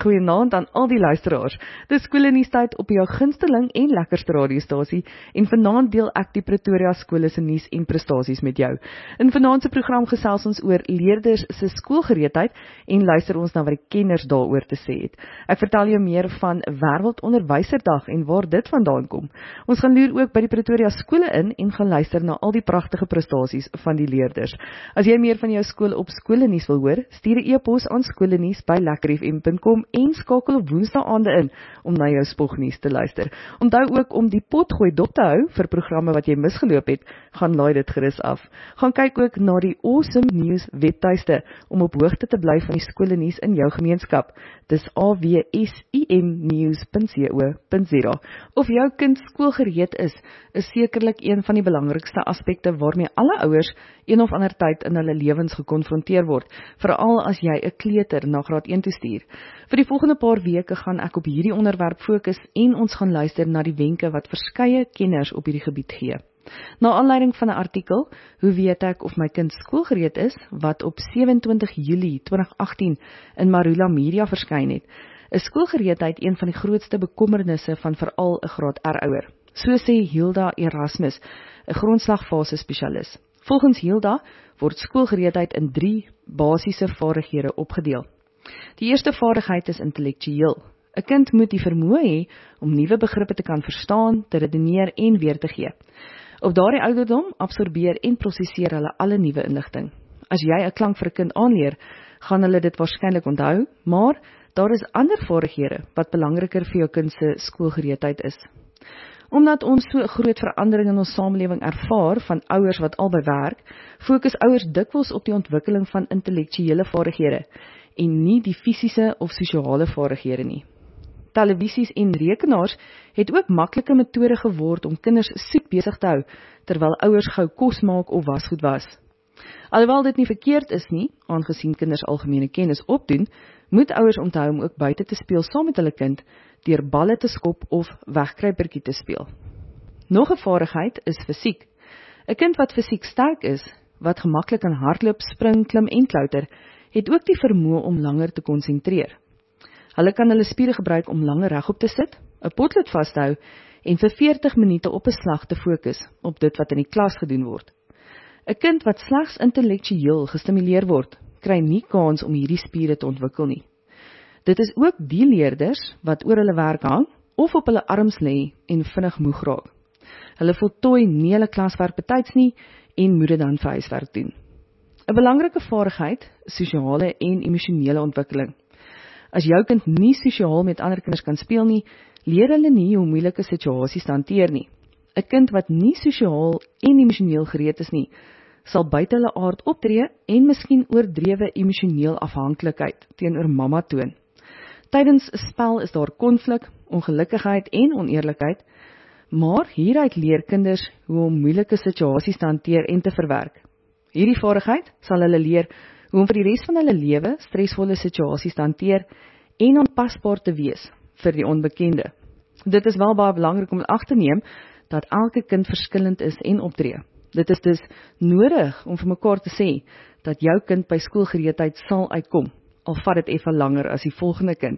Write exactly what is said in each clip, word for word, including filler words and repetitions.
Goeienaand aan al die luisteraars. Dis Skole Nuus tyd op jou gunsteling en lekkerste radiostasie en vanaand deel ek die Pretoria skole se nuus en prestasies met jou. In vanaand se program gesels ons oor leerders se skoolgereedheid en luister ons na wat die kenners daaroor te sê het. Ek vertel jou meer van Wêreldonderwyserdag en waar dit vandaan kom. Ons gaan loer ook by die Pretoria skole in en gaan luister na al die pragtige prestasies van die leerders. As jy meer van jou skool op Skole Nuus wil hoor, stuur 'n e-pos aan skolenuus by lekker f m punt com en skakel op Woensdaagaande in om na jou spognuus te luister. Onthou ook om die potgooi dop te hou vir programme wat jy misgeloop het, gaan laai dit gerus af. Gaan kyk ook na die Awesome News webtuiste om op hoogte te bly van die skole nuus in jou gemeenskap. Dis a w s i m news punt co punt za. Of jou kind skoolgereed is, is sekerlik een van die belangrikste aspekte waarmee alle ouers een of ander tyd in hulle lewens gekonfronteer word, veral as jy 'n kleuter na graad een toe stuur. Vir die volgende paar weke gaan ek op hierdie onderwerp fokus en ons gaan luister na die wenke wat verskeie kenners op hierdie gebied gee. Na aanleiding van 'n artikel, hoe weet ek of my kind skoolgereed is, wat op sewe-en-twintig Julie twintig agttien in Marula Media verskyn het, is skoolgereedheid een van die grootste bekommernisse van veral 'n graad R ouer. So sê Hilda Erasmus, 'n grondslagfase spesialis. Volgens Hilda word skoolgereedheid in drie basiese vaardighede opgedeel. Die eerste vaardigheid is intellektueel. 'n Kind moet die vermoë hê om nuwe begrippe te kan verstaan, te redeneer en weer te gee. Op daardie ouderdom absorbeer en prosesseer hulle alle nuwe inligting. As jy 'n klank vir 'n kind aanleer, gaan hulle dit waarskynlik onthou, maar daar is ander vaardighede wat belangriker vir jou kind se skoolgereedheid is. Omdat ons so 'n groot verandering in ons samelewing ervaar van ouers wat albei werk, fokus ouers dikwels op die ontwikkeling van intellektuele vaardighede en nie die fisiese of sosiale vaardighede nie. Televisies en rekenaars het ook maklike metode geword om kinders soet besig te hou, terwyl ouers gou kos maak of wasgoed was. Alhoewel dit nie verkeerd is nie, aangesien kinders algemene kennis opdoen, moet ouers onthou om ook buite te speel saam met hulle kind, deur balle te skop of wegkruipertjie te speel. Nog 'n vaardigheid is fisiek. 'n Kind wat fisiek sterk is, wat gemaklik kan hardloop, spring, klim en klouter, het ook die vermoë om langer te konsentreer. Hulle kan hulle spiere gebruik om langer regop te sit, 'n potlood vas te hou en vir veertig minute op 'n slag te fokus op dit wat in die klas gedoen word. 'n Kind wat slegs intellektueel gestimuleer word, kry nie kans om hierdie spiere te ontwikkel nie. Dit is ook die leerders wat oor hulle werk hang of op hulle arms lê en vinnig moeg raak. Hulle voltooi nie hulle klaswerk betyds nie en moet dit dan vir huiswerk doen. 'n Belangrike vaardigheid, sosiale en emosionele ontwikkeling. As jou kind nie sosiaal met ander kinders kan speel nie, leer hulle nie hoe moeilike situasies te hanteer nie. 'n Kind wat nie sosiaal en emosioneel gereed is nie, sal buite hulle aard optree en miskien oordrewe emosioneel afhanklikheid teenoor mamma toon. Tydens 'n spel is daar konflik, ongelukkigheid en oneerlikheid, maar hieruit leer kinders hoe om moeilike situasies te hanteer en te verwerk. Hierdie vaardigheid sal hulle leer hoe om vir die res van hulle lewe stresvolle situasies te hanteer en aanpasbaar te wees vir die onbekende. Dit is wel baie belangrik om ag te neem dat elke kind verskillend is en optree. Dit is dus nodig om vir mekaar te sê dat jou kind by skoolgereedheid sal uitkom, al vat dit effe langer as die volgende kind.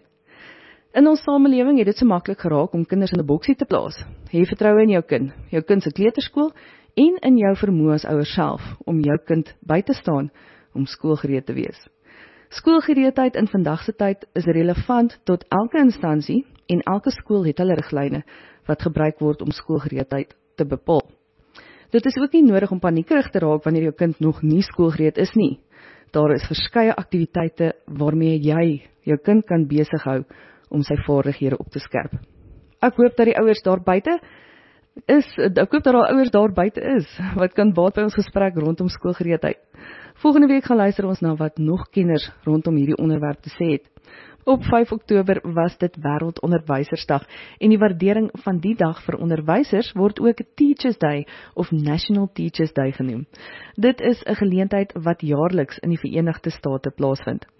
In ons samelewing het dit so maklik geraak om kinders in 'n boksie te plaas. Hê vertroue in jou kind, jou kind se kleuterskool en in jou vermoë as ouer self om jou kind by te staan om skoolgereed te wees. Skoolgereedheid in vandag se tyd is relevant tot elke instansie en elke skool het hulle riglyne wat gebruik word om skoolgereedheid te bepaal. Dit is ook nie nodig om paniekerig te raak wanneer jou kind nog nie skoolgereed is nie. Daar is verskeie aktiwiteite waarmee jy jou kind kan besig hou om sy vaardighede op te skerp. Ek hoop dat die ouers daar buite is, ek hoop dat daar ouers daar buite is, wat kan baat by ons gesprek rondom skoolgereedheid. Volgende week gaan luister ons na wat nog kenners rondom hierdie onderwerp te sê het. Op vyf Oktober was dit Wêreldonderwysersdag en die waardering van die dag vir onderwysers word ook Teachers Day of National Teachers Day genoem. Dit is 'n geleentheid wat jaarliks in die Verenigde State plaasvind.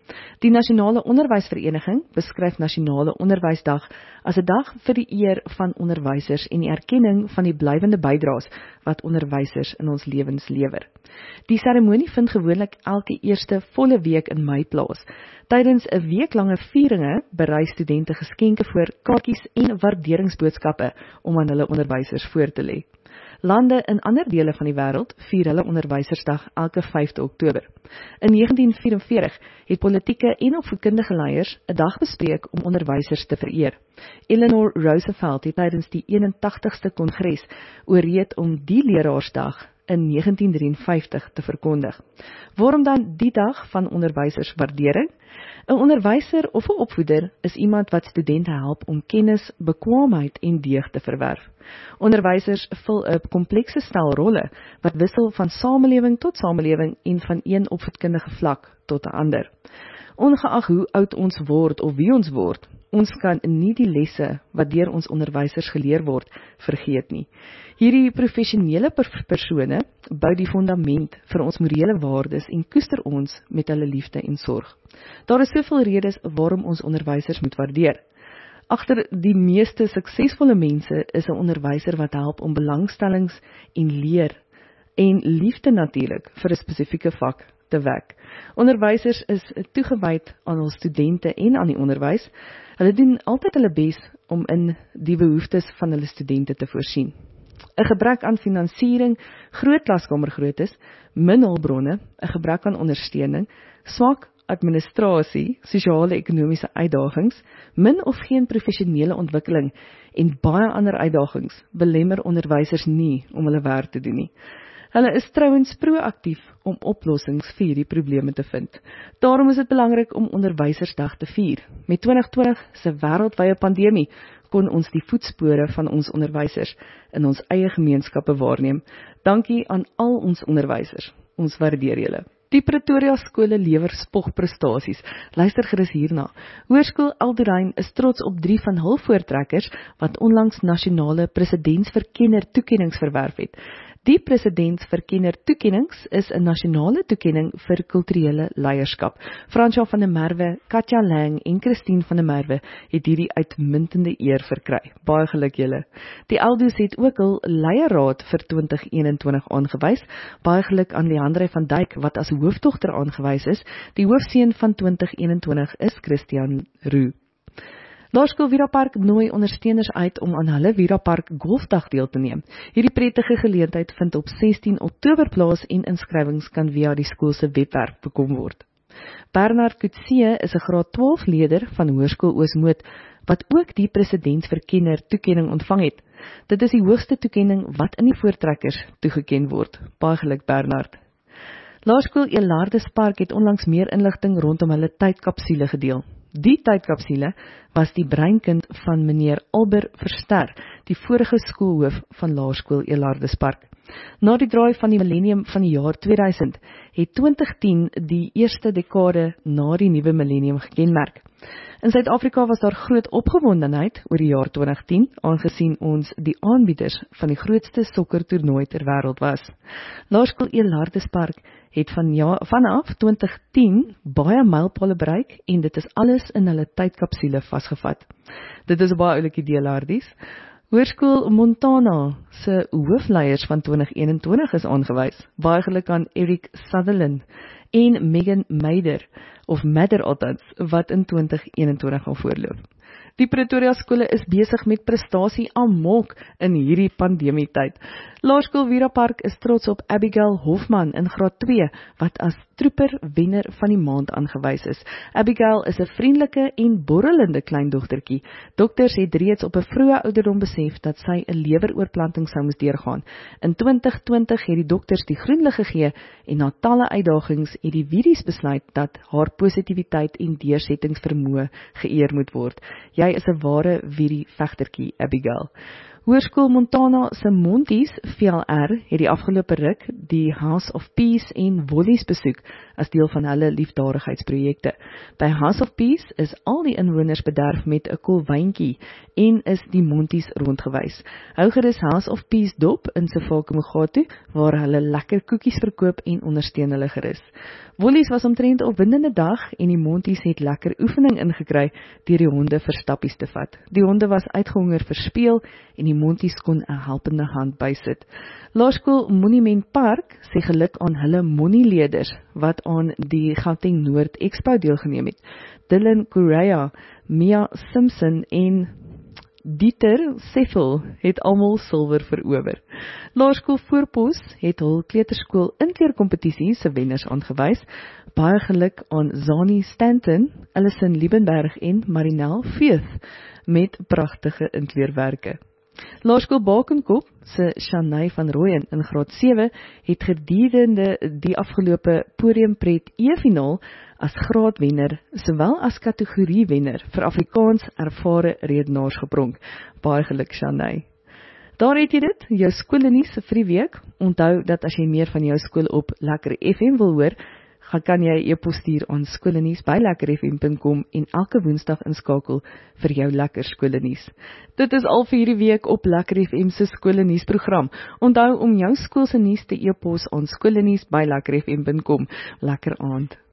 Die Nasionale Onderwysvereniging beskryf Nasionale Onderwysdag as 'n dag vir die eer van onderwysers en die erkenning van die blywende bydraes wat onderwysers in ons lewens lewer. Die seremonie vind gewoonlik elke eerste volle week in Mei plaas. Tydens 'n weeklange vieringe berei studente geskenke voor, kaartjies en waarderingsboodskappe om aan hulle onderwysers voor te lê. Lande in ander dele van die wêreld vier hulle onderwysersdag elke vyfde Oktober. In negentien vyf-en-veertig het politieke en opvoedkundige leiers 'n dag bespreek om onderwysers te vereer. Eleanor Roosevelt het tydens die eenentagtigste kongres ooreed om die leraarsdag in negentien drieënvyftig te verkondig. Waarom dan die dag van onderwyserswaardering? 'n Onderwyser of 'n opvoeder is iemand wat studente help om kennis, bekwaamheid en deug te verwerf. Onderwysers vul 'n komplekse stel rolle wat wissel van samelewing tot samelewing en van een opvoedkundige vlak tot 'n ander. Ongeag hoe oud ons word of wie ons word, ons kan nie die lesse wat deur ons onderwysers geleer word vergeet nie. Hierdie professionele persone bou die fundament vir ons morele waardes en koester ons met hulle liefde en sorg. Daar is soveel redes waarom ons onderwysers moet waardeer. Agter die meeste suksesvolle mense is 'n onderwyser wat help om belangstellings en leer en liefde natuurlik vir 'n spesifieke vak te wek. Onderwysers is toegewyd aan hul studente en aan die onderwys. Hulle doen altyd hulle bes om in die behoeftes van hulle studente te voorsien. 'n Gebrek aan finansiering, groot klaskamergrootes, min hulpbronne, 'n gebrek aan ondersteuning, swak administrasie, sosiale-ekonomiese uitdagings, min of geen professionele ontwikkeling en baie ander uitdagings belemmer onderwysers nie om hulle werk te doen nie. Hulle is trouwens proaktief om oplossings vir hierdie probleme te vind. Daarom is dit belangrik om Onderwysersdag te vier. Met twintig twintig se wêreldwye pandemie kon ons die voetspore van ons onderwysers in ons eie gemeenskappe waarneem. Dankie aan al ons onderwysers. Ons waardeer julle. Die Pretoria skole lewer spogprestasies. Luister gerus hierna. Hoërskool Eldorein is trots op drie van hul voortrekkers wat onlangs nasionale presidentsverkenner toekennings verwerf het. Die presidentsverkenner toekennings is 'n nasionale toekenning vir kulturele leierskap. Fransja van der Merwe, Katja Lang en Christine van der Merwe het hierdie uitmuntende eer verkry. Baie geluk julle. Die Eldos het ook hul leierraad vir twintig eenentwintig aangewys. Baie geluk aan Leandre van Dijk wat as hoofdogter aangewys is. Die hoofseun van twintig eenentwintig is Christian Roux. Laerskool Virapark nooi ondersteuners uit om aan hulle Virapark Golfdag deel te neem. Hierdie prettige geleentheid vind op sestien Oktober plaas en inskrywings kan via die skool se webwerf bekom word. Bernard Coetzee is 'n graad twaalf leerder van Hoërskool Oosmoed wat ook die presidentsverkenner toekenning ontvang het. Dit is die hoogste toekenning wat in die voortrekkers toegeken word. Baie geluk Bernard. Laerskool Elardespark het onlangs meer inligting rondom hulle tydkapsule gedeel. Die tydkapsule was die breinkind van meneer Albert Verster, die vorige skoolhoof van Laerskool Elardespark. Na die draai van die millennium van die jaar tweeduisend het twintig tien die eerste dekade na die nuwe millennium gekenmerk. In Suid-Afrika was daar groot opgewondenheid oor die jaar twintig tien, aangesien ons die aanbieders van die grootste sokkertoernooi ter wêreld was. Laerskool Elardespark het van ja, vanaf twintig tien baie mylpale bereik en dit is alles in hulle tydkapsule vasgevat. Dit is 'n baie oulike idee, Lardies. Hoërskool Montana se hoofleiers van twintig eenentwintig is aangewys. Baie geluk aan Eric Sutherland en Megan Meider, of Madder althans, wat in twintig eenentwintig gaan voorloop. Die Pretoria skole is besig met prestasie amok in hierdie pandemietyd. Laerskool Virapark is trots op Abigail Hofman in graad twee, wat as troeper wenner van die maand aangewys is. Abigail is 'n vriendelike en borrelende kleindogtertjie. Dokters het reeds op 'n vroeë ouderdom besef dat sy 'n leweroorplanting sou moes deurgaan. In twintig twintig het die dokters die groen lig gegee en na talle uitdagings het die Viries besluit dat haar positiwiteit en deursettingsvermoë geëer moet word. Jy is 'n ware Virie vegtertjie, Abigail. Hoërskool Montana se Monties V L R het die afgelope ruk die House of Peace en Wollies besoek as deel van hulle liefdadigheidsprojekte. By House of Peace is al die inwoners bederf met 'n koel wyntjie en is die Monties rondgewys. Hou gerus House of Peace dop in Sefako-Mogatu waar hulle lekker koekies verkoop en ondersteun hulle gerus. Wollies was omtrent 'n opwindende dag en die Monties het lekker oefening ingekry deur die honde vir stappies te vat. Die honde was uitgehonger vir speel en die Monties kon 'n helpende hand bysit. Laerskool Monument Park sê geluk aan hulle Monnie-leerders wat aan die Gauteng Noord Expo deelgeneem het. Dylan Correa, Mia Simpson en Dieter Seffel het almal silwer verower. Laerskool Voorpos het hul kleuterskool inkleurkompetisie se wenners aangewys. Baie geluk aan Zani Stanton, Alison Liebenberg en Marinelle Feith met pragtige inkleurwerke. Laerskool Bakenkop se Shanay van Rooyen in graad sewe het gedurende die afgelope Podiumpret E-finaal as graadwenner sowel as kategoriewenner vir Afrikaans ervare redenaars gepronk. Baie geluk Shanay. Daar het jy dit, jou skoolnuus vir die week. Onthou dat as jy meer van jou skool op Lekker F M wil hoor, gaan kan jy e-pos stuur aan skoolnuus by lekker f m punt com en elke woensdag inskakel vir jou lekker skoolnuus. Dit is al vir hierdie week op Lekker F M se skoolnuus program. Onthou om jou skool se nuus te e-pos aan skoolnuus by lekker f m punt com. Lekker aand.